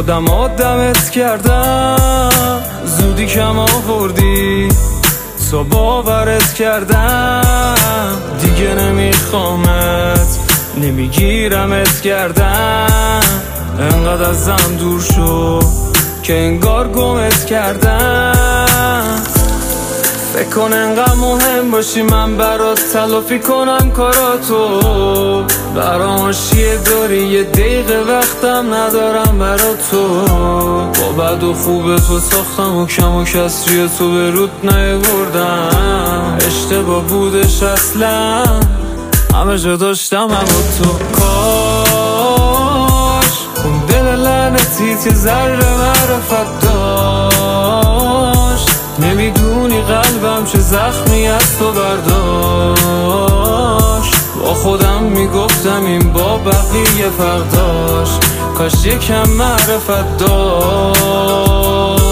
خودم آدمت کردم، زودی کم آوردی تو باورت کردم، دیگه نمیخوامت نمیگیرمت کردم. انقدر ازم دور شو که انگار گمت کردم. فکر کن انقدر مهم باشی من برات تلافی کنم کاراتو. برام آشیه داری یه دقیقه وقتم ندارم برات تو. با بد و خوب تو ساختم و کم و کسری تو به رود نیاوردم. اشتباه بودش اصلا همه جا داشتم اما تو. کاش اون دل لعنتیت یه ذره معرفت داشت. نمیدونی قلبم چه زخمی از تو برداشت. با خودم میگفتم این با بقیه فرق داشت، کاش یکم معرفت داشت.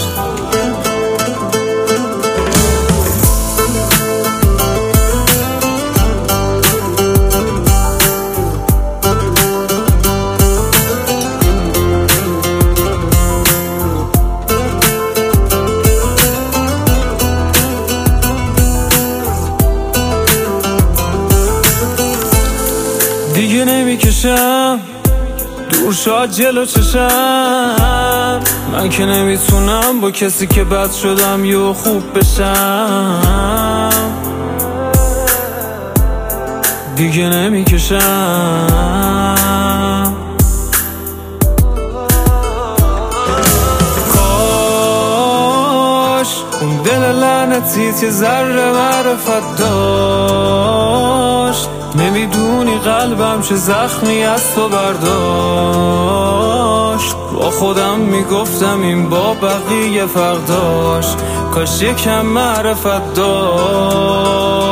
دیگه نمیکشم دور شاد جلو چشم. من که نمیتونم با کسی که بد شدم یه خوب بشم. دیگه نمیکشم. کاش اون دل لعنتیت یه ذره معرفت داشت. نمیدونی قلبم چه زخمی از تو برداشت. با خودم میگفتم این با بقیه فرق داشت، کاش یکم معرفت داشت.